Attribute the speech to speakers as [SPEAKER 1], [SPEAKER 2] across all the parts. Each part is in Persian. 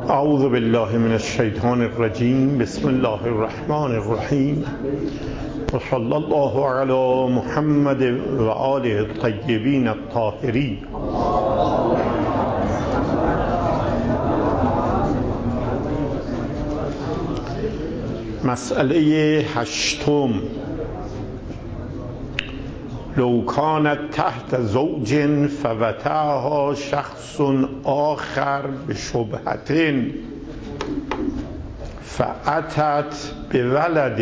[SPEAKER 1] اعوذ بالله من الشیطان الرجیم. بسم الله الرحمن الرحیم و صلی الله علی محمد و آله الطیبین الطاهرین. مسئله 8: لو کانت تحت زوج فوطئها شخص آخر بشبهة فأتت بولد.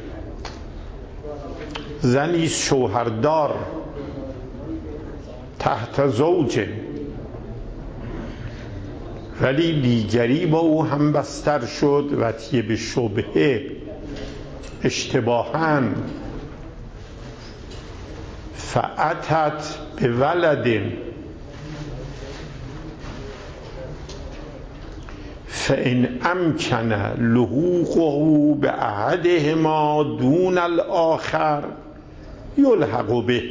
[SPEAKER 1] زنی شوهردار تحت زوج، ولی دیگری با او هم بستر شد وطیه به شبهه، اشتباهاً. فأتت بولد فإن أمكن لحوقه بأحدهما دون الآخر یلحق به.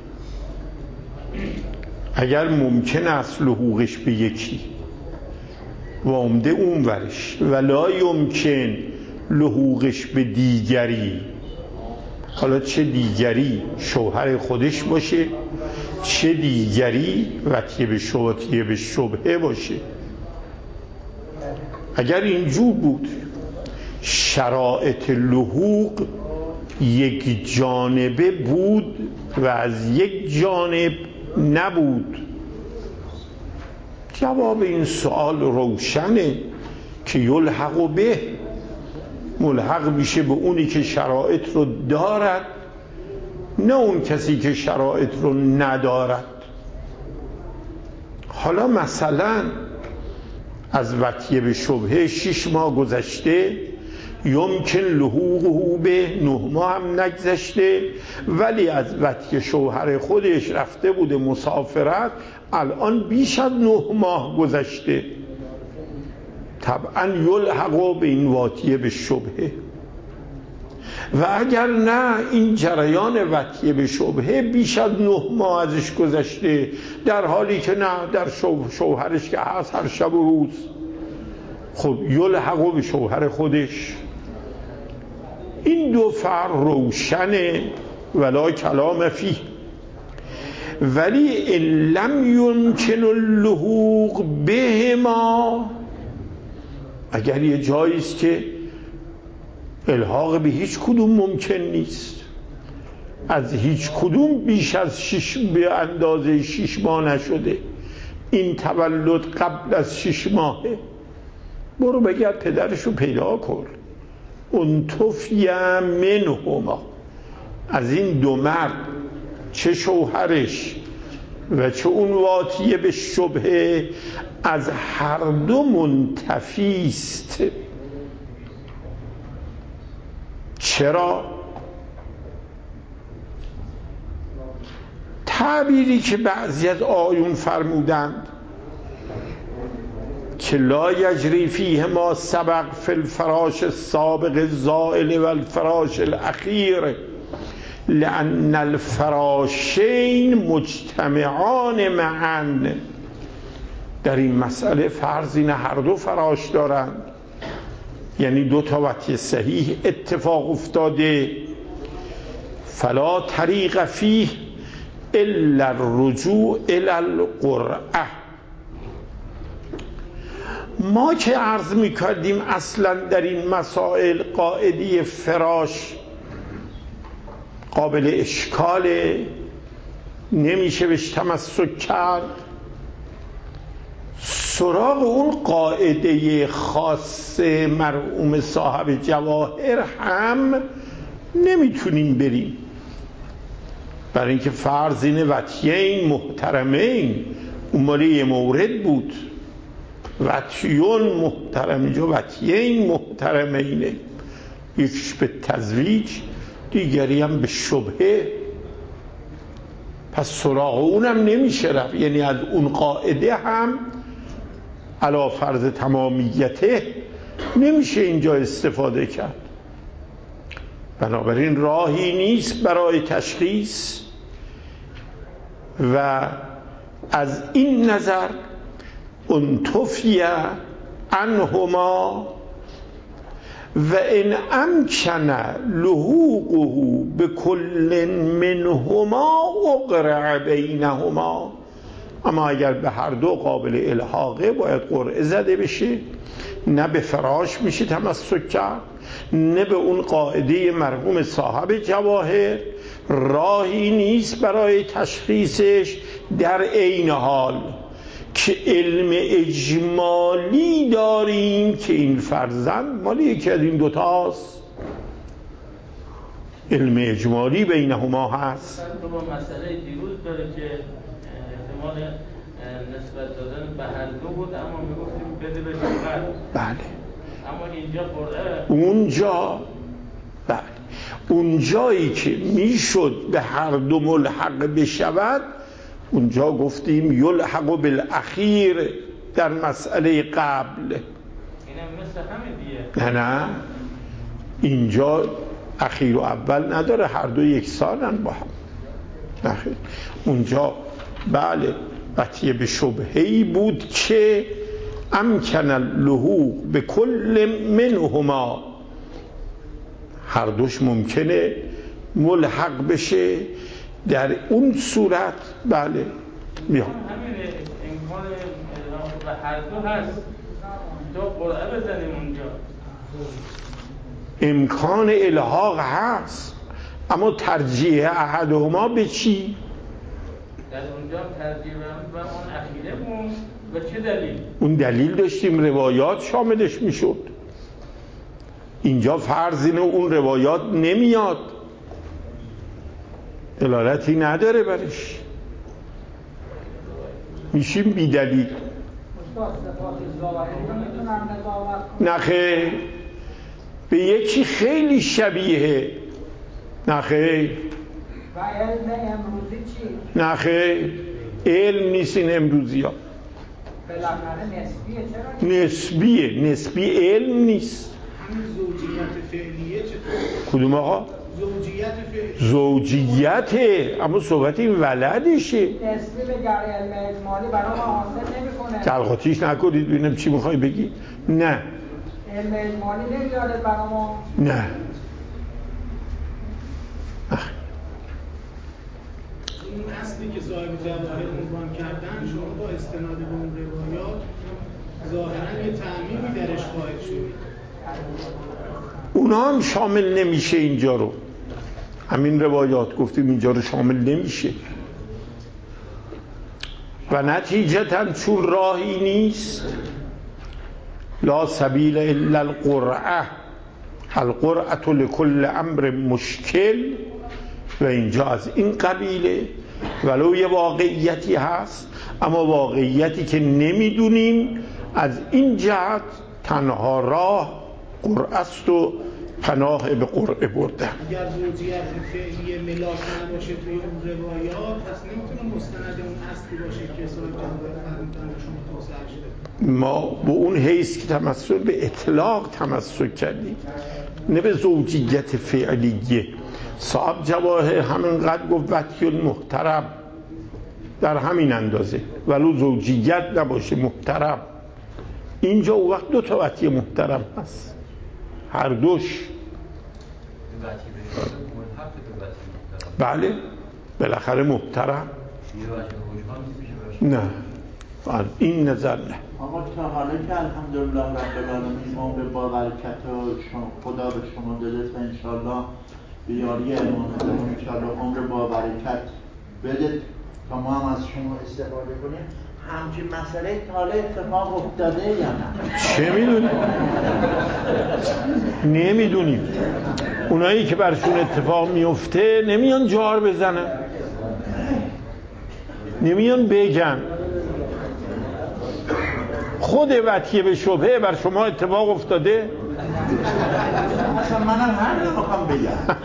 [SPEAKER 1] اگر ممکن است لحوقش به یکی و عمده اون ورش، ولا یمکن لحوقش به دیگری، حالا چه دیگری شوهر خودش باشه، چه دیگری وطیه به شبهه باشه. اگر اینجور بود شرایط لحوق یک جانبه بود و از یک جانب نبود، جواب این سوال روشنه که یلحق به، ملحق میشه به اونی که شرایط رو دارد، نه اون کسی که شرایط رو ندارد. حالا مثلا از وطیه به شبهه 6 ماه گذشته، یمکن لحوقه به 9 ماه هم نگذشته، ولی از وطیه شوهر خودش رفته بوده مسافرت، الان بیش از 9 ماه گذشته، طبعا یلحق به این وطیه به شبهه. و اگر نه، این جریان وطیه به شبهه بیش از 9 ماه ازش گذشته، در حالی که نه، در شوهرش که هست هر شب و روز، خب یلحق به شوهر خودش. این دو فرق روشنه ولا کلام فیه. ولی ان لم یمکن اللحوق بهما، اگر یه جایی است که الحاق به هیچ کدوم ممکن نیست، از هیچ کدوم بیش از 6 به اندازه 6 ماه نشده، این تولد قبل از 6 ماهه، برو بگرد پدرشو پیدا کن. اون تفی منهما، از این دو مرد، چه شوهرش و چه اون وطیه به شبهه، از هر دو منتفیست. چرا؟ تعبیری که بعضی از آیون فرمودند که لا یجری فیه ما سبق فی الفراش السابق الزائل و الفراش الاخیر لأن الفراشین مجتمعان معا. در این مسئله فرض اینه هر دو فراش دارند، یعنی 2 تا وطیه صحیح اتفاق افتاده. فلا طریق فیه الا الرجوع الی القرعه. ما که عرض میکردیم اصلا در این مسائل قاعده فراش قابل اشکاله، نمیشه بهش تمسک کرد، سراغ اون قاعده خاص مرحوم صاحب جواهر هم نمیتونیم بریم، برای اینکه فرض اینه وطیین محترمین، اون مالی یه مورد بود، وطیون محترم، اینجا وطیین محترمینه، یکیش به تزویج دیگری هم به شبهه، پس سراغ اونم نمیشه رفت. یعنی از اون قاعده هم علی فرض تمامیته نمیشه اینجا استفاده کرد. بنابراین راهی نیست برای تشخیص و از این نظر انتفیه عنهما و ان امکن لحوقه بکل منهما اقرع بینهما. اما اگر به هر دو قابل الحاقه باید قرعه زده بشه، نه به فراش میشه تمسک کرد، نه به اون قاعده مرحوم صاحب جواهر راهی نیست برای تشخیصش در عین حال که علم اجمالی داریم که این فرزند مال یکی از این دوتاست. علم اجمالی بینهما هست.
[SPEAKER 2] با مسئله دیروز داره که احتمال نسبت دادن به هر دو بود، اما میگفتیم بده به فقط.
[SPEAKER 1] بله.
[SPEAKER 2] اما اینجا قرعه
[SPEAKER 1] اونجا بله، اونجایی که میشد به هر دو ملحق بشود اونجا گفتیم یلحق بالاخیر در مسئله قبل.
[SPEAKER 2] اینم مثل همه دیگه.
[SPEAKER 1] نه اینجا اخیر و اول نداره، هر دو یکسانن با هم. نخیر. اونجا بله قطعیه به شبهه‌ای بود که امکن اللحوق به کل منهما، هر دوش ممکنه ملحق بشه، در اون صورت بله میام
[SPEAKER 2] همین امکان الحاق به هر دو هست، تو قرعه بزنیم اونجا.
[SPEAKER 1] امکان الحاق هست، اما ترجیح احدهما به چی؟
[SPEAKER 2] در اونجا ترجیح به اون اخیره بود. به چه دلیل؟
[SPEAKER 1] اون دلیل داشتیم روایات شاملش میشد. اینجا فرض اینه اون روایات نمیاد، دلالتی نداره برش، میشیم بی دلیل. نخیر به یکی خیلی شبیه. نخیر
[SPEAKER 3] و علم امروزی چی؟
[SPEAKER 1] نخیر علم نیست این امروزی ها.
[SPEAKER 3] بالاخره نسبیه. چرا؟
[SPEAKER 1] نسبی علم نیست.
[SPEAKER 4] همین زوجیت فعلیه چطور؟
[SPEAKER 1] کدوم آقا؟
[SPEAKER 4] زوجیت فعلیه.
[SPEAKER 1] زوجیته، اما صحبت این ولدشه.
[SPEAKER 3] نسبی به گر علم اجمالی برای ما حاصل نمی‌کنه.
[SPEAKER 1] تلقاتیش نکنید ببینم چی میخوای بگی. نه
[SPEAKER 3] علم اجمالی نمیاره برای ما.
[SPEAKER 1] نه
[SPEAKER 4] اون اصلی که صاحب جواهر عنوان کردن، شما با استناد به اون روایات ظاهراً یه تعمیمی درش خواهد شد.
[SPEAKER 1] اونا هم شامل نمیشه اینجا رو. همین روایات گفتیم اینجا رو شامل نمیشه و نتیجتاً چون راهی نیست لا سبیل الا القرعه، القرعه لکل امر مشکل، و اینجا از این قبیله ولو یه واقعیتی هست، اما واقعیتی که نمیدونیم، از این جهت تنها راه قرعه است و پناه به قرعه بردن.
[SPEAKER 4] اگر زوجیت فعلیه ملاک نباشه توی اون روایات، پس نمیتونه مستند اون اصلی باشه که صاحب جواهر فرمودن به شما توسعه شده.
[SPEAKER 1] ما به اون حیث که تمسک به اطلاق تمسک کردیم، نه به زوجیت فعلیه. صاحب جواهر همینقدر گفت وطی محترم در همین اندازه، ولو زوجیت نباشه محترم. اینجا او وقت دو تا وطی محترم هست، هر دوش. بله بالاخره محترم. نه این نظر نه.
[SPEAKER 5] آقا تا حالا که الحمدلله رب العالمین عمر با برکت خدا به شما داده و انشالله به یاری امام زمان انشالله عمر با برکت بده تا ما هم از شما استفاده کنیم، همچین مسئله تا حالا اتفاق افتاده یا نه؟
[SPEAKER 1] چه میدونیم؟ نمیدونیم. اونایی که برشون اتفاق میفته نمیان جار بزنن، نمیان بگن. خود وطیه به شبهه بر شما اتفاق افتاده؟
[SPEAKER 5] اصلا منم همین میخوام بگم.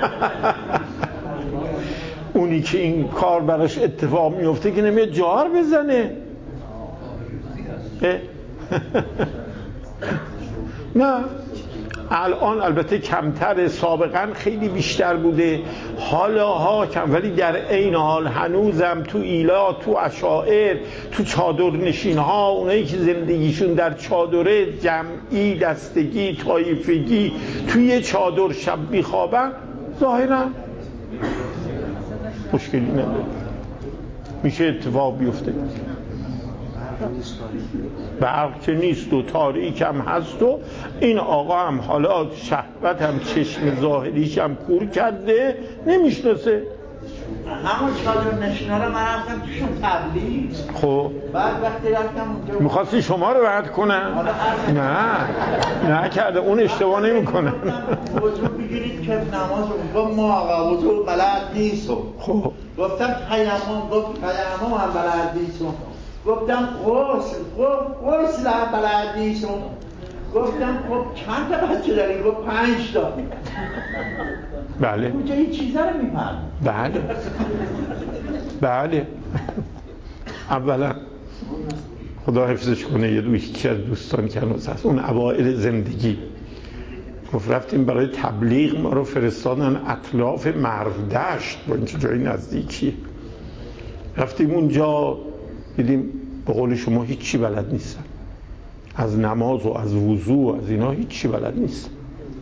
[SPEAKER 1] اونی که این کار براش اتفاق میفته که نمیاد جار بزنه. نه الان البته کمتره، سابقا خیلی بیشتر بوده، حالاها کم، ولی در عین حال هنوزم تو ایلا، تو اشاعر، تو چادرنشین ها، اونایی که زندگیشون در چادره، جمعی، دستگی، طایفگی، توی یه چادر شب میخوابن، ظاهرا مشکلی نداره، میشه اتفاق بیفته. برق که نیست و تاریک هم هست و این آقا هم حالا شهوت هم چشم ظاهریش هم کور کرده، نمیشناسه.
[SPEAKER 5] همون چادر نشینا رو من رفتم توشون تبلیغ.
[SPEAKER 1] خب
[SPEAKER 5] بعد وقتی رفتم اونجا
[SPEAKER 1] میخواستی شما رو رد کنن؟ نه کرده، اون اشتباه نمیکنه.
[SPEAKER 5] وضو بگیرید که نماز رو گفت ما آقا وضو بلد نیست.
[SPEAKER 1] خب
[SPEAKER 5] گفتم تیمم، گفت تیمم هم بلد نیست. گفتم غسل هم بلد نیست. گفتم خب چند تا بچه داری؟ گفت 5 تا.
[SPEAKER 1] بله
[SPEAKER 5] اونجا این چیزا رو میفهم.
[SPEAKER 1] بله اولا خدا حفظش کنه، یکی از دوستان که هنوز هست، اون اوائل زندگی گفت رفتیم برای تبلیغ، ما رو فرستادن اطلاف مرودشت، با اینکه جای نزدیکیه. رفتیم اونجا دیدیم به قول شما هیچی بلد نیستن، از نماز و از وضو و از اینا هیچی بلد نیستن.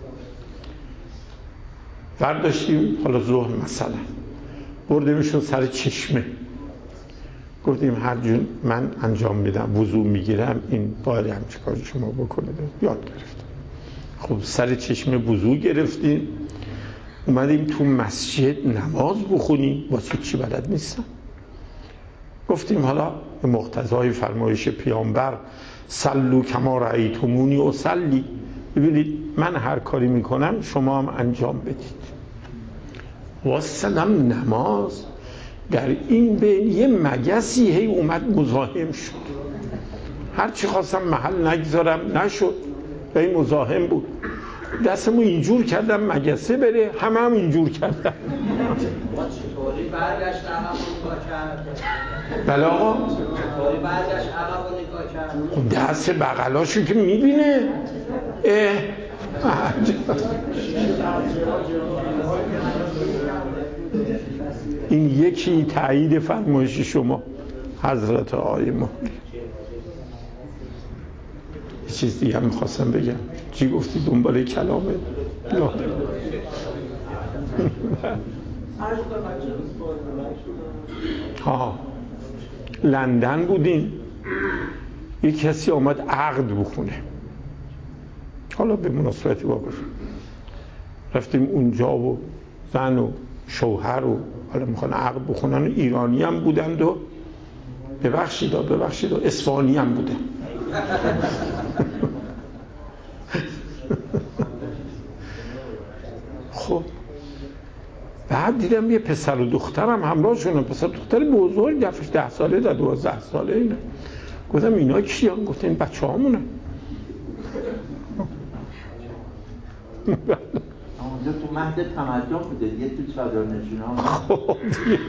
[SPEAKER 1] برداشتیم حالا ظهر مثلا بردیمشون سر چشمه، گفتیم هر جون من انجام میدم، وضو میگیرم، این باید همچه کار شما بکنید. یاد گرفتم. خب سر چشمه وضو گرفتیم، اومدیم تو مسجد نماز بخونیم، واسه چی بلد نیستم. گفتیم حالا به مقتضای فرمایش پیامبر صلوا کما رأیتمونی اصلی، ببینید من هر کاری میکنم شما هم انجام بدید. واسلام نماز در این بین یه مگسی هی اومد مزاحم شد، هرچی خواستم محل نگذارم نشد، هی مزاحم بود. دستمو اینجور کردم مگسه بره، همه هم اینجور کردم.
[SPEAKER 3] چطوری برگشت عقب و نگاه کرد؟
[SPEAKER 1] بله آقا
[SPEAKER 3] چطوری برگشت عقب و نگاه کرد؟
[SPEAKER 1] دست بغلاشو که میبینه. این یکی تایید فرمایش شما حضرت آقای مهدی. یه چیز دیگه هم میخواستم بگم. چی گفتی دنباله کلامه؟ لندن بودیم، یک کسی آمد عقد بخونه، حالا به مناسبتی واقعا رفتیم اونجا و زن و شوهر و حالا میخوان عقد بخونن، ایرانی هم بودند و ببخشید و اصفهانی هم بودن. خب بعد دیدم یه پسر و دخترم همراهشون، پسر و دختر بزرگ، دفعش 10 ساله تا 12 ساله اینا. گفتم اینا کیان؟ گفت این بچه هامونه.
[SPEAKER 5] اونجا تو مهد تمدن بوده، یه تو چادر نشینا.
[SPEAKER 1] خب دیگه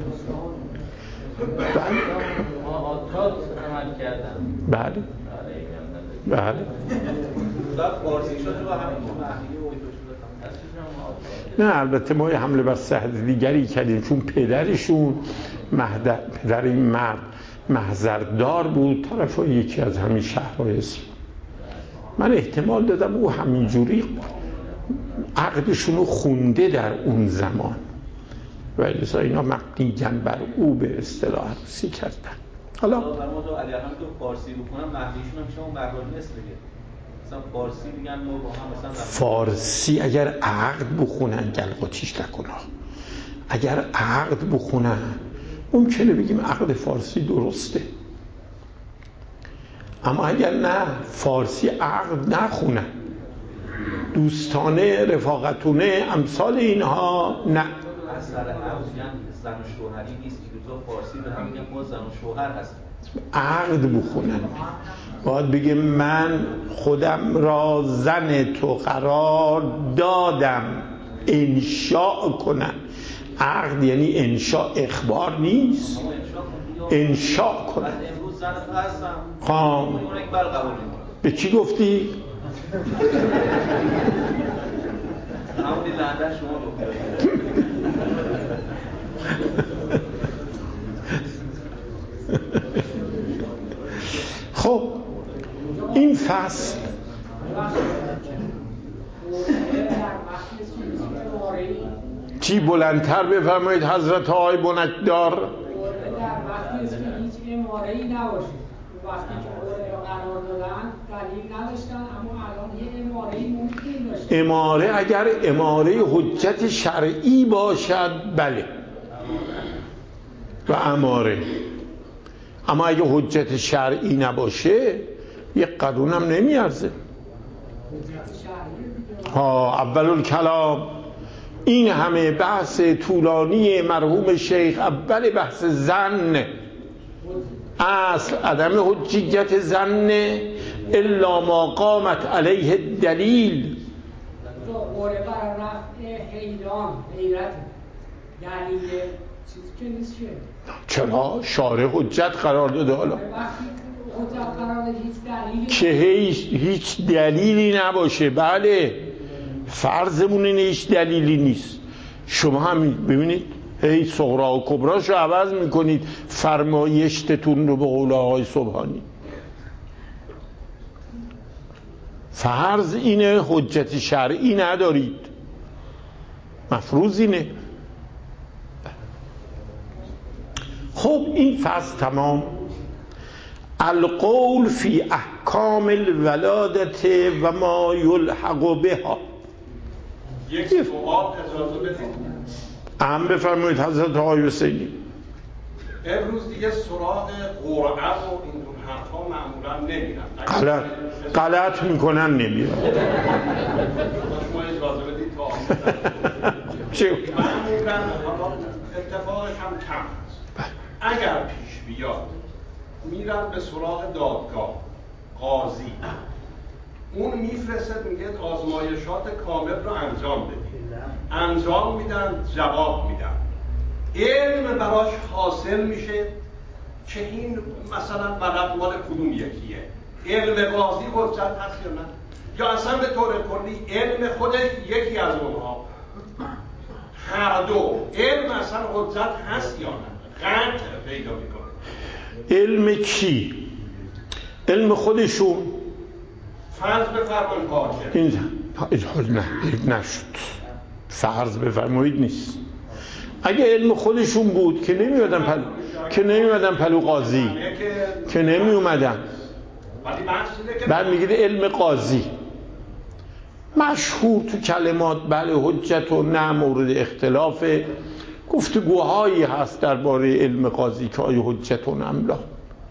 [SPEAKER 2] آتات عمل کردن.
[SPEAKER 1] بله
[SPEAKER 2] فارسی شد و همین
[SPEAKER 1] نه البته ما یه حمله بر صحت دیگری کردیم، چون پدرشون پدر این مرد محضردار بود، طرف یکی از همین شهرهای اسم. من احتمال دادم او همینجوری عقدشون رو خونده در اون زمان و اینا مبنی‌اً بر او به اصطلاح عروسی کردن. حالا
[SPEAKER 6] برای ما تو علی احمد تو فارسی بکنم مهدیشون هم شما مردانی است دیگه، مثلا فارسی میگن ما با هم مثلا
[SPEAKER 1] فارسی اگر عقد بخونن گلقاتیش نکنه، اگر عقد بخونن ممکنه بگیم عقد فارسی درسته، اما اگر نه فارسی عقد نخونن، دوستانه رفاقتونه امثال اینها، نه
[SPEAKER 6] اثر عقد زن و شوهری نیست که دو تا فارسی به هم میگن ما زن و شوهر هستیم.
[SPEAKER 1] عقد بخونن باید بگه من خودم را زن تو قرار دادم، انشاء کنن. عقد یعنی انشاء، اخبار نیست، انشاء کنن.
[SPEAKER 6] امروز زن تو هستم
[SPEAKER 1] خام
[SPEAKER 6] اون یک بر قبول میکنه.
[SPEAKER 1] به چی گفتی؟
[SPEAKER 6] همونی لعنت شما بکنید.
[SPEAKER 1] خب این فصل چی بلندتر بفرمایید حضرت آقای بنکدار؟
[SPEAKER 3] در وقتی است که هیچ اماره‌ای نباشه، وقتی که قرار دادن دلیل نداشتن، اما الان یه اماره‌ای ممکن داشته.
[SPEAKER 1] اماره اگر اماره حجت شرعی باشد بله و اماره، اما اگه حجت شرعی نباشه یک قانون هم نمیارزه. اول الکلام این همه بحث طولانی مرحوم شیخ، اول بحث زن، اصل عدم حجیت زن الا ما قامت علیه دلیل.
[SPEAKER 3] قوله برای رفع حیران، حیرت دلیل چیزی که نیست که
[SPEAKER 1] چرا؟ شارع حجت قرار داده. حالا
[SPEAKER 3] وقتی حجت قرار داده هیچ
[SPEAKER 1] که
[SPEAKER 3] دلیلی
[SPEAKER 1] هیچ دلیلی نباشه، بله فرضمون اینه هیچ دلیلی نیست. شما هم ببینید هی صغرا و کبراشو عوض میکنید، فرمایشتون رو به قول آقای سبحانی. فرض اینه حجت شرعی ندارید، مفروض اینه. خب این فصل تمام. القول فی احکام الولادت و ما یلحق بها.
[SPEAKER 7] یک سوال اجازه بدید.
[SPEAKER 1] بفرمایید حضرت آقای حسینی.
[SPEAKER 7] امروز دیگه سراغ قرعه و اینجور حرفا معمولا نمیرن.
[SPEAKER 1] غلط میکنن نمیرن.
[SPEAKER 7] شما اجازه بدید تا معمولا اتفاقش هم کم هست. اگر پیش بیاد میرن به سراغ دادگاه، قاضی، اون میفرسته میگه آزمایشات کامل رو انجام بدید، انجام میدن، جواب میدن، علم براش حاصل میشه که این مثلا ولد مال کدوم یکیه، علم قاضی حجت هست یا نه، یا اصلا به طور کلی علم خودش یکی از اونها، هر دو علم اصلا حجت هست یا نه، قطع پیدا میکنه.
[SPEAKER 1] علم کی؟ علم خودشون؟
[SPEAKER 7] فرض بفرمایید حاکم.
[SPEAKER 1] این نه نشد. فرض بفرمایید نیست. اگه علم خودشون بود که نمیومدن پلو قاضی، که نمیومدن. بعد میگید علم قاضی مشهور تو کلمات، بله حجت و نه مورد اختلاف، گفتگوهایی هست درباره علم قاضی که آیا حجت و نملا،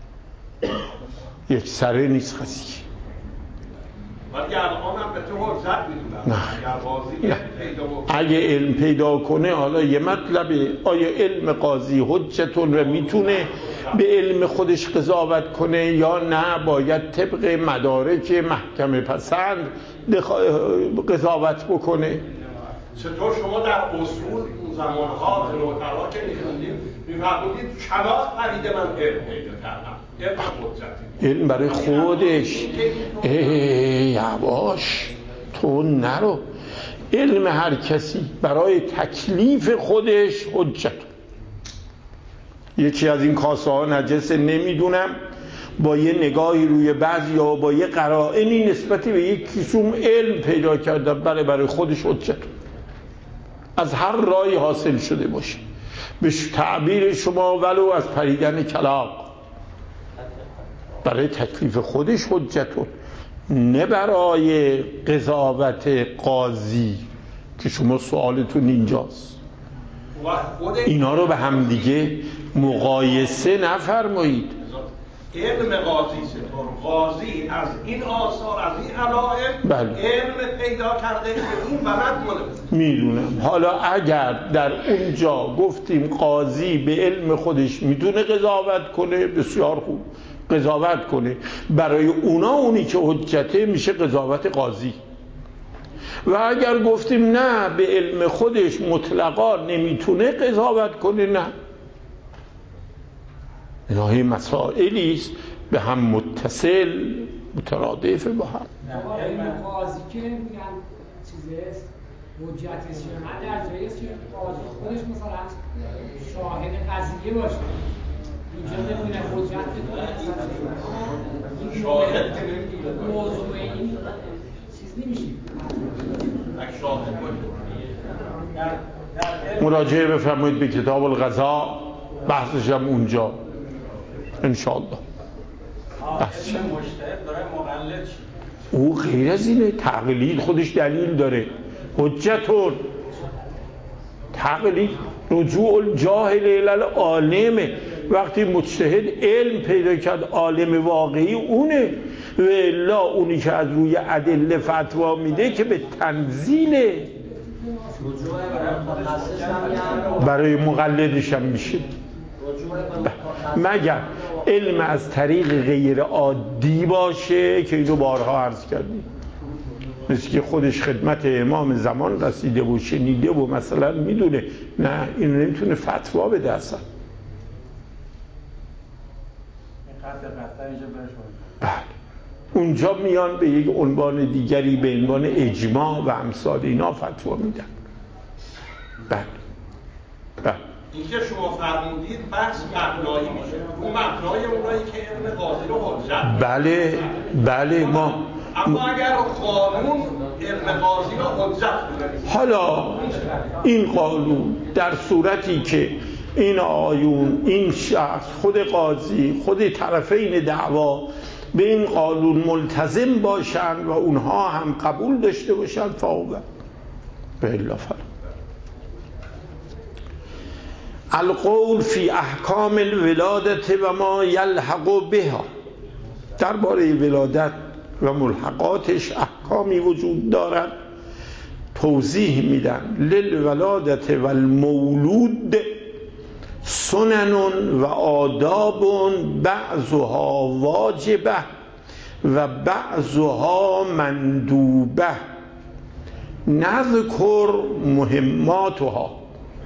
[SPEAKER 1] یک سره نیست قضیه.
[SPEAKER 7] ولی الان هم به تو حجت میدونم.
[SPEAKER 1] اگه علم پیدا کنه، حالا یه مطلبه، آیا علم قاضی حجتون و میتونه به علم خودش قضاوت کنه یا نه باید طبق مدارک محکمه پسند قضاوت بکنه؟
[SPEAKER 7] چطور شما در اصول زمانها روترها که میخوندیم میفرمودید کلاس پرید من علم پیدا کردم، علم حجتی،
[SPEAKER 1] علم برای خودش. یواش تو نرو، علم هر کسی برای تکلیف خودش حجت. یکی از این کاسه ها نجسه نمیدونم، با یه نگاهی روی بعضی یا با یه قرائنی نسبتی به یک کیسوم علم پیدا کردن، برای خودش حجت، از هر راهی حاصل شده باشه، به تعبیر شما ولو از پریدن کلاغ، برای تکلیف خودش حجتون، نه برای قضاوت قاضی که شما سوالتون اینجاست. اینا رو به هم دیگه مقایسه نفرمایید.
[SPEAKER 7] علم قاضی چطور؟ قاضی از این آثار، از این علائم علم پیدا کرده که این بلد ماله.
[SPEAKER 1] میدونم. حالا اگر در اونجا گفتیم قاضی به علم خودش میتونه قضاوت کنه، بسیار خوب قضاوت کنه، برای اونا اونی که حجته میشه قضاوت قاضی. و اگر گفتیم نه به علم خودش مطلقا نمیتونه قضاوت کنه، نه، اینا مسائلی است به هم متصل، مترادف با هم.
[SPEAKER 3] که میگن چیزه حجتش من در جایی است که قاضی خودش مثلا شاهد قضیه باشه اینجا نمیدونم حجت که
[SPEAKER 7] شاهد
[SPEAKER 3] موضوع این چیز نمیشه
[SPEAKER 7] شاهد
[SPEAKER 1] مراجعه بفرمایید به کتاب القضا، بحثش هم اونجا انشاءالله.
[SPEAKER 2] حاکم مجتهد برای مقلد شد.
[SPEAKER 1] او غیر از اینه، تقلید خودش دلیل داره. حجتون تقلید رجوع الجاهل الی العالم، وقتی مجتهد علم پیدا کرد عالم واقعی اونه، و الا اونی که از روی ادله فتوا میده که به تنزیله، برای مقلدش هم میشه، مگر علم از طریق غیر عادی باشه که اینو بارها عرض کردیم، مثل که خودش خدمت امام زمان رسیده و شنیده و مثلا میدونه، نه اینو نمیتونه فتوا بده اصلا. بله اونجا میان به یک عنوان دیگری به عنوان اجماع و امثال اینا فتوا میدن. بله بله
[SPEAKER 7] اینکه شما فرمودید بحث مبنایی میشه، اون مبنای اونایی که علم قاضی رو حجت.
[SPEAKER 1] بله بله
[SPEAKER 7] اما اگر قانون علم قاضی رو حجت بوده،
[SPEAKER 1] حالا این قانون در صورتی که این آیون، این شخص، خود قاضی، خود طرفین دعوا به این قانون ملتزم باشند و اونها هم قبول داشته باشند فاوبه به الا فلا. القول فی احکام الولادت و ما یلحق بها، درباره ولادت و ملحقاتش احکامی وجود دارد، توضیح میدن. للولادت و المولود سنن و آداب بعضها واجبه و بعضها مندوبه نذکر مهماتها.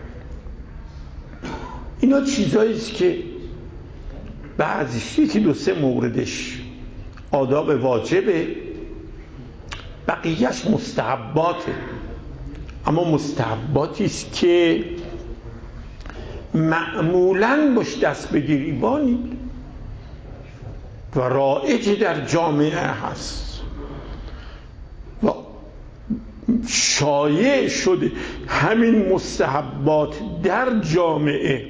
[SPEAKER 1] اینا چیزایی است که بعضیش یکی دو سه موردش آداب واجبه، بقیهش مستحباته، اما مستحباتی است که معمولاً باش دست بگریبانی و رایج در جامعه هست و شایع شده. همین مستحبات در جامعه،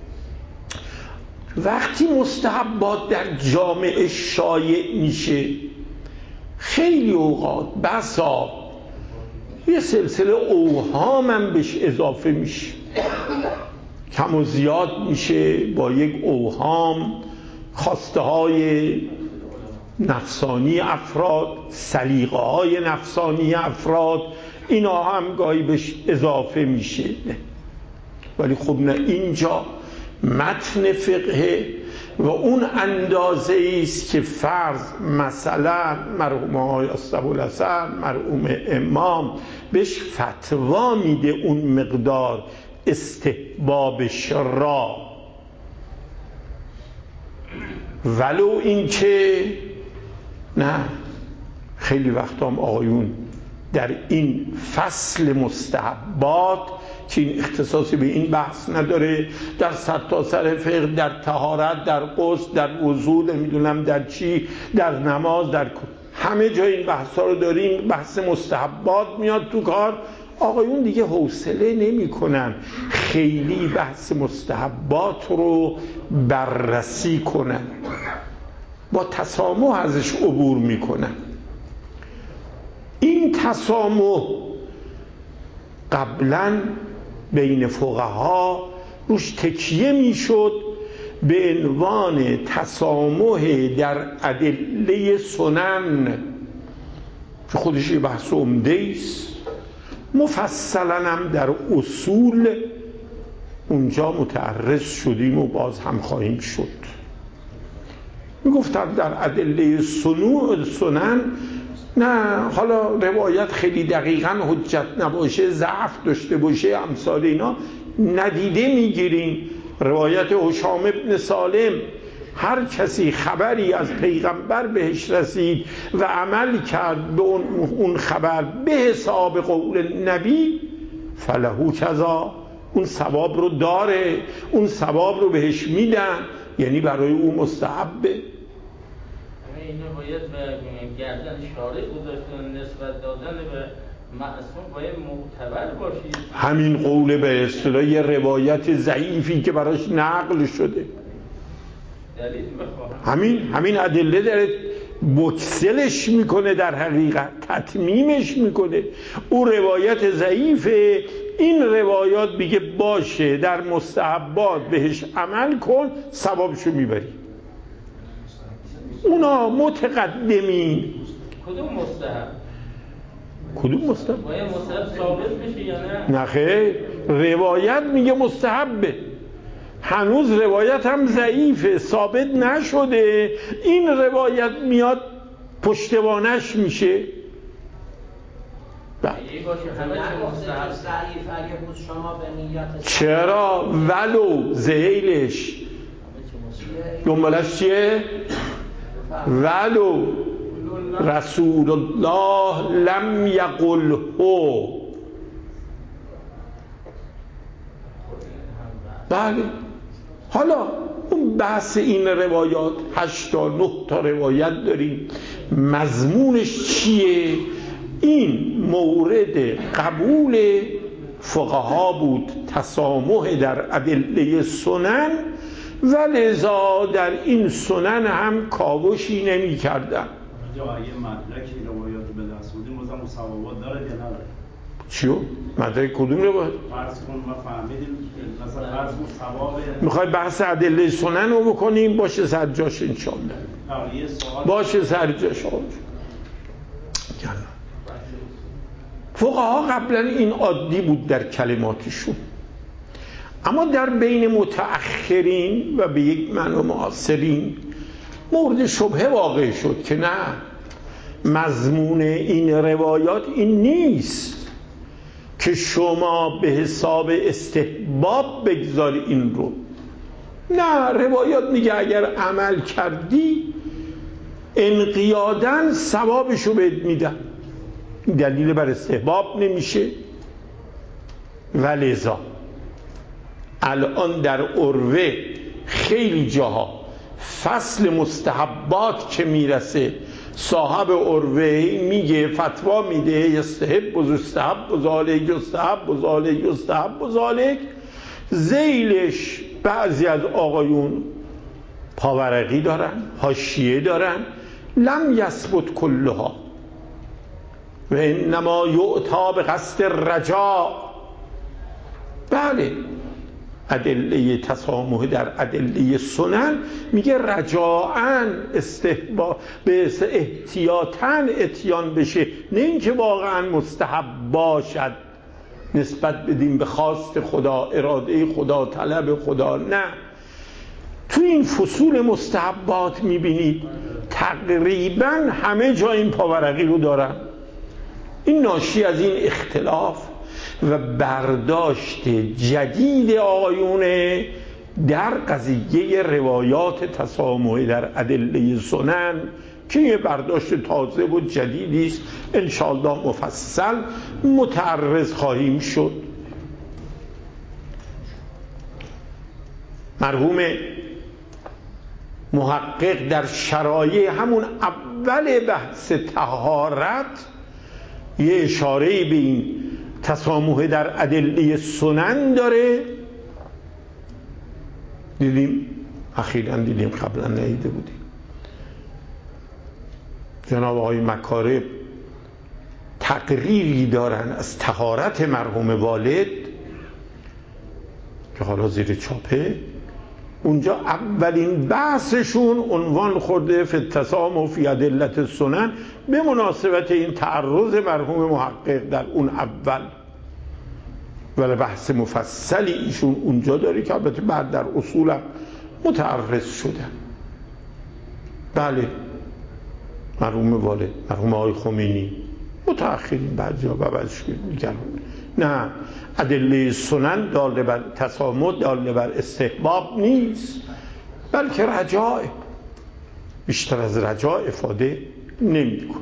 [SPEAKER 1] وقتی مستحبات در جامعه شایع میشه، خیلی اوقات بسا یه سلسله اوهام هم بهش اضافه میشه، کم و زیاد میشه با یک اوهام خواسته های نفسانی افراد، سلیقه های نفسانی افراد، اینا هم گاهی بهش اضافه میشه. ولی خب نه، اینجا متن فقه و اون اندازه است که فرض مثلا مرحوم آقای اسدالحسن مرحوم امام بهش فتوا میده اون مقدار استحبابش را، ولو این که نه خیلی وقتا هم آقایون در این فصل مستحبات که این اختصاصی به این بحث نداره، در سرتاسر فقه، در طهارت، در غسل، در وضو، نمیدونم در چی، در نماز، در همه جای این بحثا رو داریم، بحث مستحبات میاد تو کار، آقایون دیگه حوصله نمی کنن خیلی بحث مستحبات رو بررسی کنن، با تسامح ازش عبور میکنن. این تسامح قبلا بین فقها روش تکیه میشد به عنوان تسامح در ادله سنن که خودش یه بحث عمده است، مفصلا هم در اصول اونجا متعرض شدیم و باز هم خواهیم شد. میگفتن در ادله سنن نه، حالا روایت خیلی دقیقاً حجت نباشه، ضعف داشته باشه، امثال اینا ندیده میگیریم. روایت هشام ابن سالم هر کسی خبری از پیغمبر بهش رسید و عمل کرد به اون خبر به حساب قول نبی فلهو کذا، اون ثواب رو داره، اون ثواب رو بهش میدن، یعنی برای اون مستحبه.
[SPEAKER 2] اینو باید به گردن شارع گذاشتن، نسبت دادن به معصوم باید معتبر باشید.
[SPEAKER 1] همین قول به اصطلاح یه روایت ضعیفی که براش نقل شده،
[SPEAKER 2] دلیل بخواهم،
[SPEAKER 1] همین ادله داره بکسلش میکنه، در حقیقت تتمیمش میکنه. اون روایت ضعیفه، این روایات میگه باشه در مستحبات بهش عمل کن ثوابشو میبری. اونا متقدمین. کدوم مستحب؟
[SPEAKER 2] باید مستحب ثابت بشه یا نه؟
[SPEAKER 1] نه خیر، روایت میگه مستحبه، هنوز روایت هم ضعیفه، ثابت نشده، این روایت میاد پشتوانش میشه. چرا؟ ولو زیلش دنبالش چیه؟ ولو رسول الله لم یقله. بله. حالا اون بحث این روایات 8 تا 9 تا روایت داریم، مضمونش چیه؟ این مورد قبول فقها بود، تسامح در ادله سنن، و لذا در این سنن هم کاوشی نمی کردن.
[SPEAKER 8] یه مدرکی روایات به دست بودیم بازم مصوبات داره یا نداره؟
[SPEAKER 1] چیو؟ مدرک کدوم روایت؟
[SPEAKER 8] فرض کن ما فهمیدیم مثلا فرض کن ثواب،
[SPEAKER 1] میخوای بحث ادله سنن رو بکنیم؟ باشه سرجاش انشاءالله، باشه سرجاش. فقها قبلا این عادی بود در کلماتشون، اما در بین متأخرین و به یک معنی معاصرین مورد شبهه واقع شد که نه، مضمون این روایات این نیست که شما به حساب استحباب بگذاری این رو. نه، روایات میگه اگر عمل کردی انقیاداً ثوابشو بهت میدن، دلیل بر استحباب نمیشه. ولذا الان در عروه خیلی جاها فصل مستحبات که میرسه، صاحب عروه میگه فتوا میده یستحب و یستحب و ذالک یستحب و ذالک یستحب و ذالک، ذیلش بعضی از آقایون پاورقی دارن، حاشیه دارن، لم یثبت کلها و انما یعطا به قصد رجاء. بله، ادله تسامح در ادله سنن میگه رجاءً استحباب به احتیاطاً اتیان بشه، نه اینکه واقعاً مستحب باشد نسبت بدیم به خواست خدا، اراده خدا، طلب خدا. نه، تو این فصول مستحبات میبینید تقریباً همه جا این پاورقی رو دارن. این ناشی از این اختلاف و برداشت جدید آقایونه در قضیه روایات تسامح در ادله سنن که یه برداشت تازه و جدیدی است، انشاءالله مفصل متعرض خواهیم شد. مرحوم محقق در شرایع همون اول بحث طهارت یه اشاره به این تسامح در ادله سنن داره. دیدیم اخیراً دیدیم، قبلا ندیده بودیم، جناب آقای مکارم تقریری دارن از طهارت مرحوم والد که حالا زیر چاپه، اونجا اولین بحثشون عنوان خورده فی التسامح فی ادلة السنن به مناسبت این تعرض مرحوم محقق در اون اول، ولی بحث مفصلی ایشون اونجا داره که البته بعد در اصولم متعرض شدن. بله، مرحوم والد، مرحوم آقای خمینی، متأخرین بعضی ها بعضش میگن نه، ادله سنن داله بر تسامح، داله بر استحباب نیست. بلکه رجاء، بیشتر از رجاء افاده نمی‌کنه.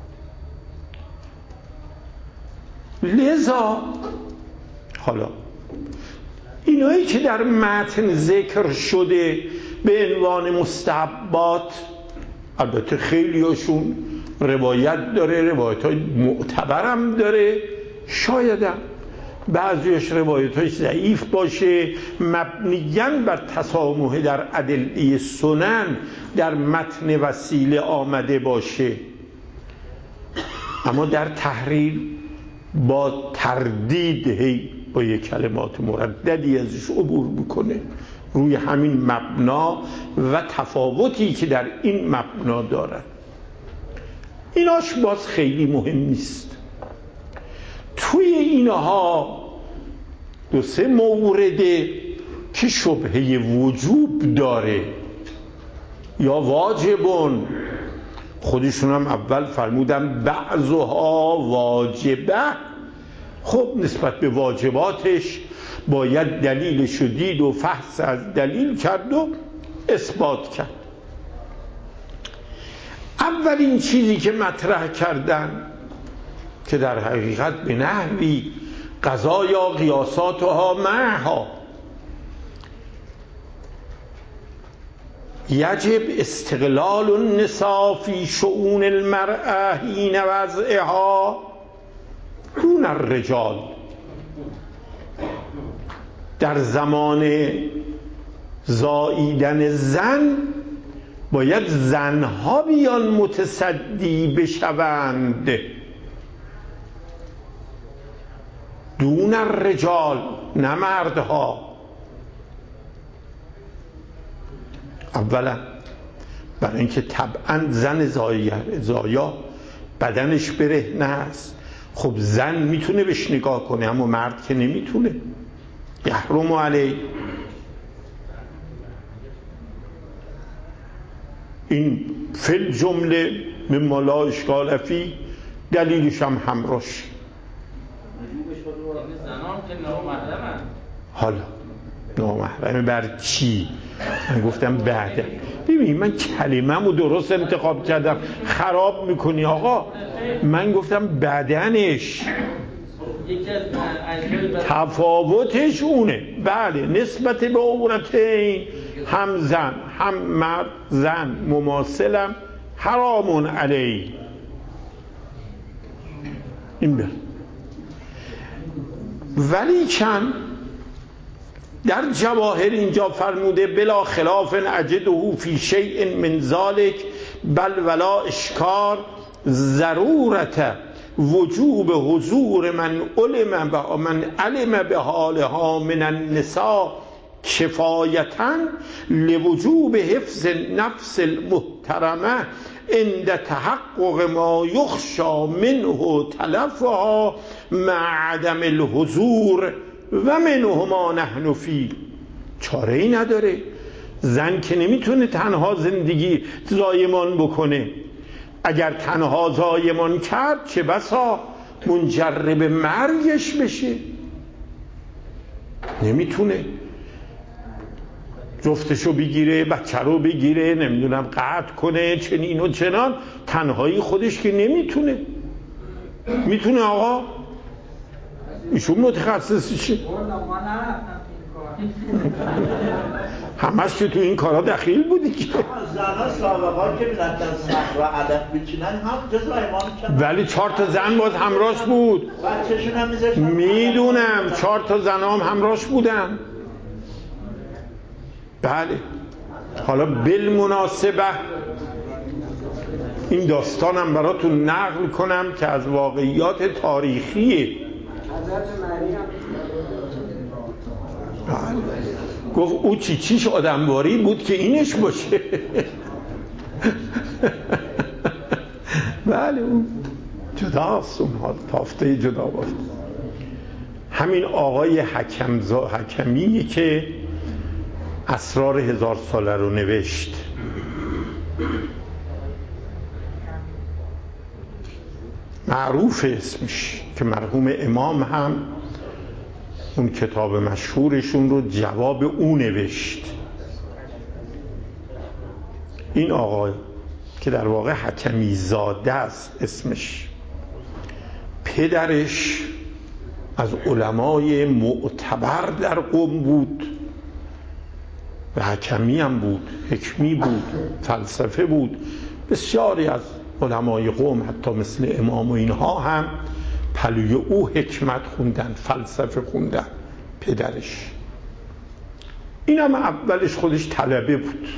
[SPEAKER 1] لذا حالا اینایی که در متن ذکر شده به عنوان مستحبات، البته خیلی هاشون روایت داره، روایت های معتبرم داره، شایدم بعضیش روایت های ضعیف باشه، مبنیاً بر تسامح در ادله سنن در متن وسیله آمده باشه، اما در تحریر با تردید هی با یک کلمات مرددی ازش عبور میکنه روی همین مبنا و تفاوتی که در این مبنا دارن. ایناش باز خیلی مهم نیست. توی اینها دو سه مورده که شبهه وجوب داره یا واجبون، خودشون هم اول فرمودن بعضها واجبه. خب نسبت به واجباتش باید دلیلش رو دید و فحص از دلیل کرد و اثبات کرد. اولین چیزی که مطرح کردن که در حقیقت به نحوی قضایا قیاساتها معها، یجب استقلال النساء فی شؤون المرأة حین وضعها دون الرجال. در زمان زاییدن زن باید زنها بیان متصدی بشوند دون الرجال، نه مردها. اولا برای اینکه طبعا زن زایا بدنش برهنه است، خب زن میتونه بهش نگاه کنه اما مرد که نمیتونه. یحرم علیه. این فل جمله مما لا اشکال فی، دلیلش هم همراش.
[SPEAKER 2] زنان که نامحرمن.
[SPEAKER 1] حالا نامحرمه بر چی؟ من گفتم بعد. ببین من کلمه‌مو درست انتخاب کردم، خراب میکنی آقا. من گفتم بدنش، تفاوتش اونه. بله نسبت به عورتین، هم زن هم مرد، زن مماثلم حرامون علیه. این بر ولی چند در جواهر اینجا فرموده بلا خلاف اجده فی شیء من ذلک بل ولا اشکار ضرورت وجوب حضور من علم به حالها من النساء کفایتا لوجوب حفظ نفس المحترمه عند تحقق ما یخشى منه تلفها مع عدم الحضور و منه ما نحن فی. چاره ای نداره، زن که نمیتونه تنها زندگی زایمان بکنه، اگر تنها زایمان کرد چه بسا منجر به مرگش بشه. نمیتونه جفتشو بگیره، بچه رو بگیره، نمیدونم قطع کنه، چنین و چنان. تنهایی خودش که نمیتونه. میتونه آقا؟ ایشون متخصصشه. همش که تو این کارا دخیل بودی که
[SPEAKER 5] زنها سابقا که میرفتن صخره و علف بچینن هم جز ایمان کردن، ولی
[SPEAKER 1] 4 تا زن باز همراش بود.
[SPEAKER 5] بچه‌شون هم میذاشتن.
[SPEAKER 1] میدونم 4 تا زن هم همراش بودن. بله. حالا بالمناسبه این داستانم براتون نقل کنم که از واقعیات تاریخیه. گفت او چیش آدمواری بود که اینش باشه. بله اون جداست، اون تافته جدا باشه. همین آقای حکمی که اسرار 1000 ساله رو نوشت، معروف اسمش، که مرحوم امام هم اون کتاب مشهورشون رو جواب او نوشت. این آقا که در واقع حکمی زاده است اسمش، پدرش از علمای معتبر در قم بود و حکمی هم بود، حکمی بود، فلسفه بود. بسیاری از علمای قم حتی مثل امام و اینها هم پلوی او حکمت خوندن، فلسفه خوندن. پدرش این هم اولش خودش طلبه بود،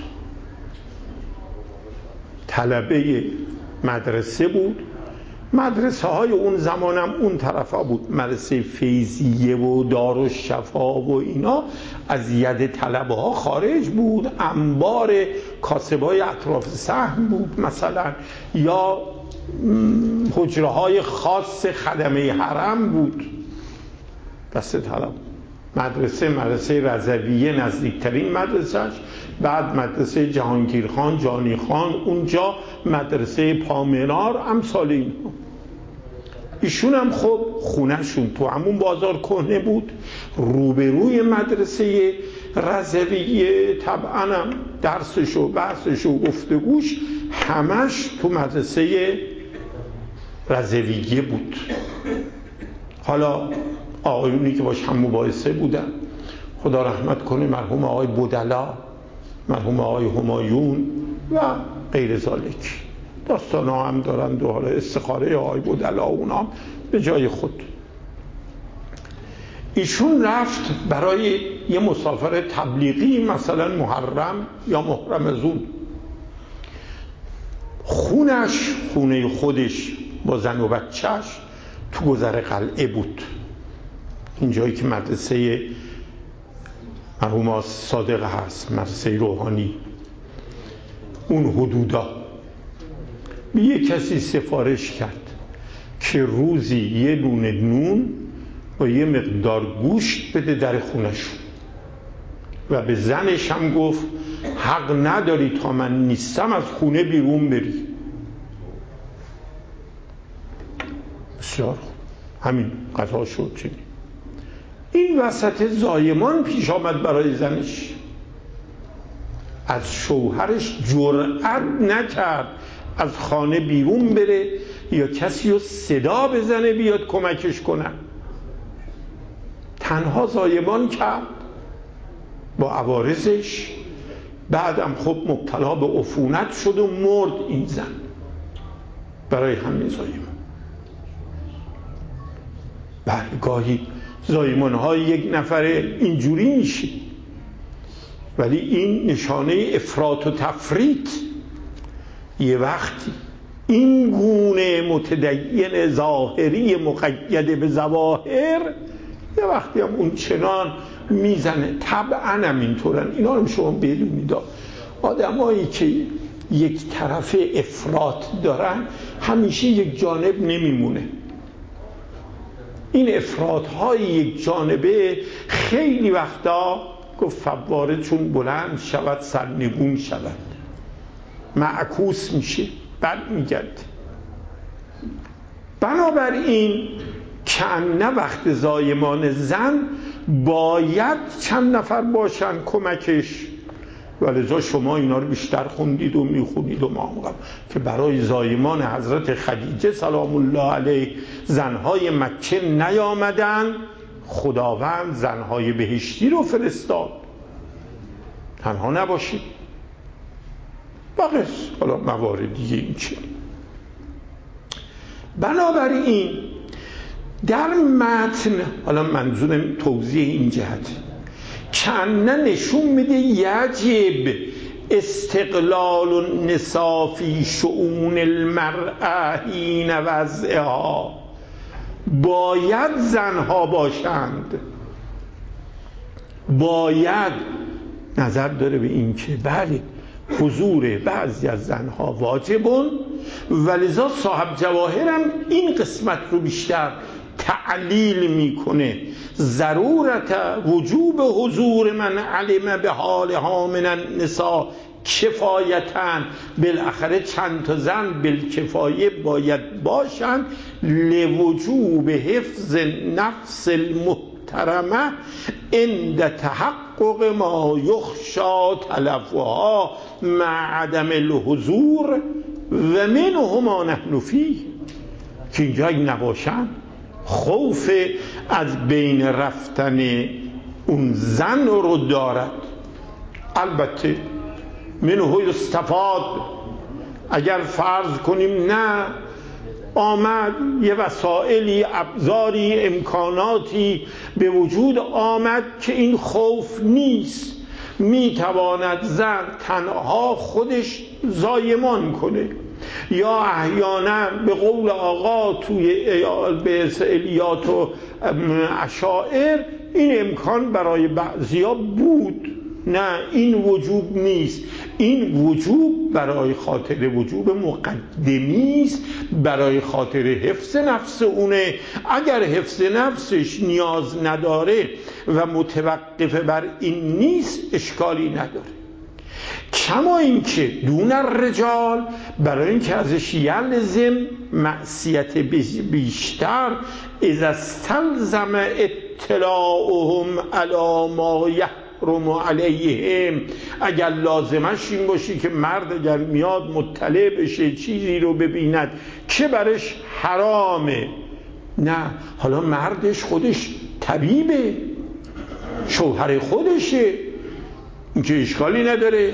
[SPEAKER 1] طلبه مدرسه بود. مدرسه های اون زمان هم اون طرف ها بود، مدرسه فیضیه و دارالشفا و اینا از ید طلبه ها خارج بود. انبار کاسبای اطراف صحن بود مثلا، یا حجره های خاص خدمه حرم بود. دست طلب مدرسه رضویه نزدیکترین مدرسهش، بعد مدرسه جهانگیرخان، جانی خان، اونجا مدرسه پامنار، امثال اینها. ایشون هم خب خونهشون تو همون بازار کهنه بود، روبروی مدرسه رضویه. طبعا هم درسش و بحثش و گفتگوش همش تو مدرسه رضویه بود. حالا آقایونی که باش هم مباحثه بودن، خدا رحمت کنه، مرحوم آقای بودلا، مرحوم آقای همایون و غیر ذالک، داستان ها هم دارند و حالا استخاره آقای بودلا اونا به جای خود. ایشون رفت برای یه مسافر تبلیغی مثلا محرم یا محرم از اون. خونه خودش با زن و بچهش تو گذر قلعه بود، این جایی که مدرسه مرحوم صادق هست، مدرسه روحانی، اون حدودا. یه کسی سفارش کرد که روزی یه دونه نون و یه مقدار گوشت بده در خونشون و به زنش هم گفت حق نداری تا من نیستم از خونه بیرون بری. بسیار همین قضا شد. چنین این وسط زایمان پیش آمد برای زنش، از شوهرش جرأت نکرد از خانه بیرون بره یا کسی رو صدا بزنه بیاد کمکش کنن، تنها زایمان کرد با عوارضش. بعدم خب مبتلا به عفونت شد و مرد این زن برای همین زایمان. گاهی زایمان های یک نفره اینجوری میشه، ولی این نشانه افراط و تفریط. یه وقتی این گونه متدین ظاهری مقید به ظواهر، یه وقتی هم اون چنان میزنه. طبعا هم اینطورن، اینا رو شما بدونید. آدمایی که یک طرف افراط دارن همیشه یک جانب نمیمونه. این افراط های یک جانبه خیلی وقتا گفت فواره چون بلند شود سرنگون شود، معکوس میشه، بد میگرد. بنابراین کأنه وقت زایمان زن باید چند نفر باشن کمکش، ولذا شما اینا رو بیشتر خوندید و میخونید و ما که برای زایمان حضرت خدیجه سلام الله علیه زنهای مکه نیامدن، خداوند زنهای بهشتی رو فرستاد. تنها نباشید، بقیس حالا موارد دیگه این چه. بنابراین در متن، حالا منظورم توضیح این جهت، کنه نشون میده یجب استقلال النساء فی شؤون المرأة حین وضعها. باید زنها باشند، باید نظر داره به این که بله حضور بعضی از زنها واجبون، ولذا صاحب جواهرم این قسمت رو بیشتر تعلیل میکنه. ضرورت وجوب حضور من علم به حالها من النساء کفایتن، بالاخره چند تا زن بالکفایه باید باشن، لوجوب حفظ نفس المحترمه عند تحقق تحقق ما یخشا تلفها مع عدم الحضور و منه ما نحن فیه، که اینجا اگه نباشن خوف از بین رفتن اون زن رو دارد. البته منه یستفاد، اگر فرض کنیم نه آمد یه وسائلی، ابزاری، امکاناتی به وجود آمد که این خوف نیست، میتواند زن تنها خودش زایمان کنه، یا احیانا به قول آقا توی به الیات و اشاعر این امکان برای بعضیا بود. نه، این وجوب نیست، این وجوب برای خاطر وجوب مقدمی است، برای خاطر حفظ نفس اونه. اگر حفظ نفسش نیاز نداره و متوقف بر این نیست اشکالی نداره. کما اینکه دون الرجال، برای اینکه ازش یلزم معصیت بیشتر، اذا استلزم اطلاعهم علی ما یحرم علیهم، اگر لازمش این باشی که مرد اگر میاد مطلع بشه چیزی رو ببیند که برش حرامه. نه، حالا مردش خودش طبیبه، شوهر خودشه، این که اشکالی نداره،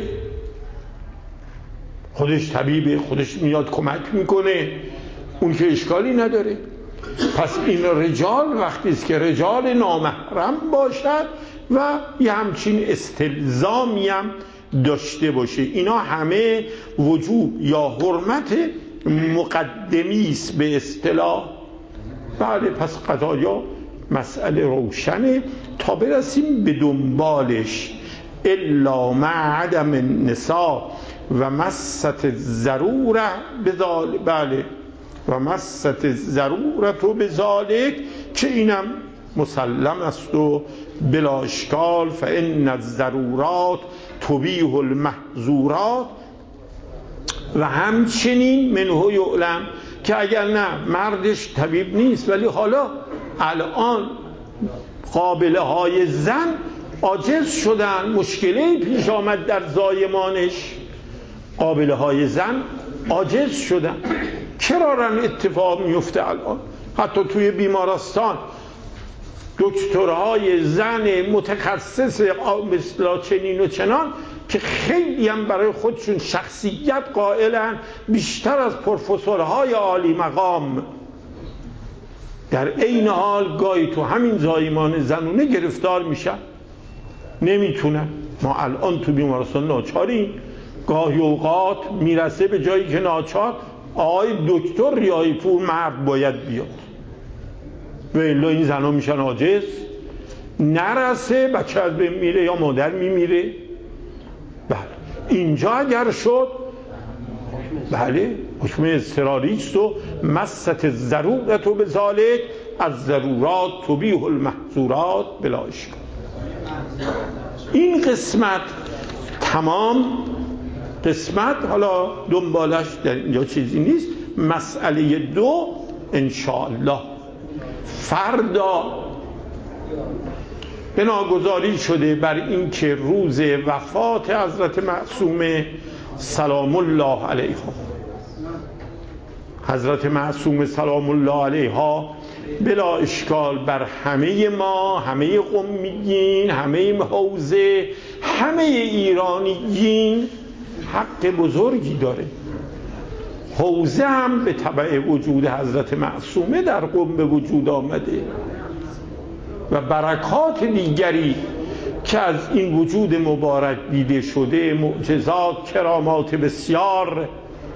[SPEAKER 1] خودش طبیبه، خودش میاد کمک میکنه، اون که اشکالی نداره. پس این رجال وقتی است که رجال نامحرم باشد و یه همچین استلزامی هم داشته باشه، اینا همه وجوب یا حرمت مقدمی است به اصطلاح. بله، پس قضایا مسئله روشنه تا برسیم به دنبالش. الا مع عدم النساء و مست ضروره بذالک، بله، و مست ضرورت و بذالک، که اینم مسلم است و بلا اشکال. فان الضرورات تبیح المحظورات، و همچنین منه یعلم، که اگر نه مردش طبیب نیست ولی حالا الان قابله های زن عاجز شدن، مشکلی پیش آمد در زایمانش، قابله های زن عاجز شدن. کرارن اتفاق میفته الان حتی توی بیمارستان دکترهای زن متخصص مثلا چنین و چنان که خیلی هم برای خودشون شخصیت قائلن، بیشتر از پروفسورهای عالی مقام، در عین حال گاهی تو همین زایمان زنونه گرفتار میشن، نمیتونن. ما الان تو بیمارستان ناچاریم، گاهی اوقات میرسه به جایی که ناچار آقای دکتر ریایی پور مرد باید بیاد و الا این زنها میشن عاجز، نرسه بچه از بین میره یا مادر میمیره. بله، اینجا اگر شد بله حکم اضطراری است و مست ضرورت و بذالک، از ضرورات تبیح المحظورات بلا اشکال. این قسمت تمام. قسمت حالا دنبالش در اینجا چیزی نیست. مسئله 2 انشاءالله فردا بناگذاری شده بر این که روز وفات حضرت معصومه سلام الله علیها، حضرت معصومه سلام الله علیها بلا اشکال بر همه ما، همه قمیین، همه حوزه، همه ایرانیین حق بزرگی داره. حوزه هم به تبع وجود حضرت معصومه در قم به وجود آمده و برکات دیگری که از این وجود مبارک دیده شده، معجزات، کرامات بسیار،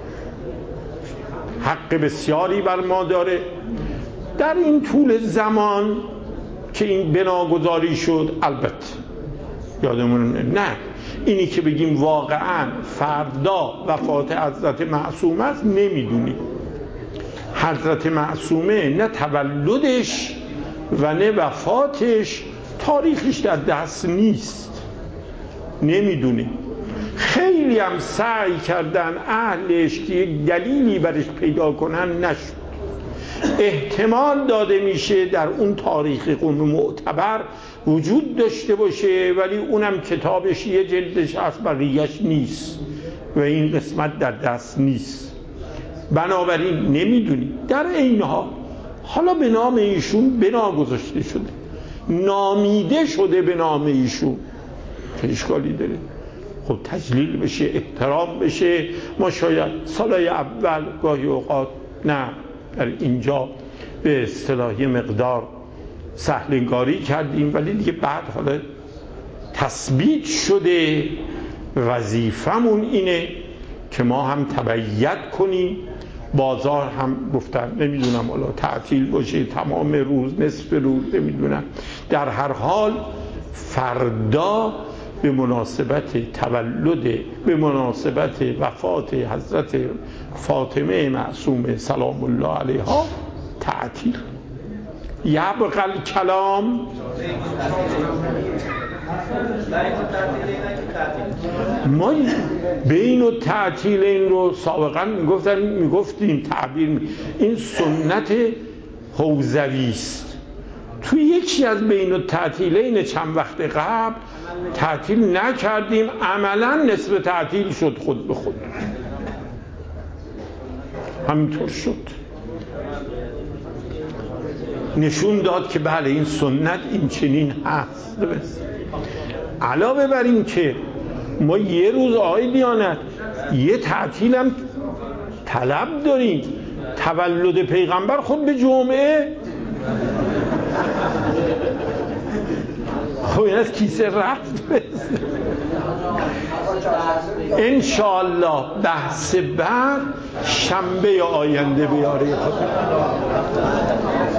[SPEAKER 1] حق بسیاری بر ما داره. در این طول زمان که این بناگذاری شد، البته یادمون نه اینی که بگیم واقعا فردا وفات حضرت معصومه است نمیدونیم. حضرت معصومه نه تولدش و نه وفاتش تاریخش در دست نیست، نمیدونیم. خیلی هم سعی کردن اهلش که یک دلیلی برش پیدا کنن، نشد. احتمال داده میشه در اون تاریخ قوم معتبر وجود داشته باشه ولی اونم کتابش یه جلدش هست بقیهش نیست و این قسمت در دست نیست، بنابراین نمیدونیم. در این حالا به نام ایشون بنا گذاشته شده، نامیده شده به نام ایشون، چه اشکالی داره؟ خب تجلیل بشه، احترام بشه. ما شاید سالهای اول گاهی اوقات نه در اینجا به اصطلاح مقدار سهلنگاری کردیم، ولی دیگه بعد حالا تثبیت شده. وظیفمون اینه که ما هم تبعیت کنیم. بازار هم گفتن نمیدونم حالا تعطیل باشه تمام روز، نصف روز، نمیدونم. در هر حال فردا به مناسبت تولد، به مناسبت وفات حضرت فاطمه معصومه سلام الله علیها تعطیل. یبقى الکلام ما بین و تعطیلین رو سابقا میگفتیم تعبیر این سنت حوزوی است. تو یکی از بین و تعطیلین چند وقت قبل تعطیل نکردیم، عملا نصف تعطیل شد خود به خود، همینطور شد. نشون داد که بله این سنت این چنین هست. علاوه بر این که ما یه روز آقای دیانت یه تعطیل هم طلب داریم، تولد پیغمبر خود به جمعه. خب این از کیسه رفت. انشاءالله بحث بعد شنبه آینده بیاره خود.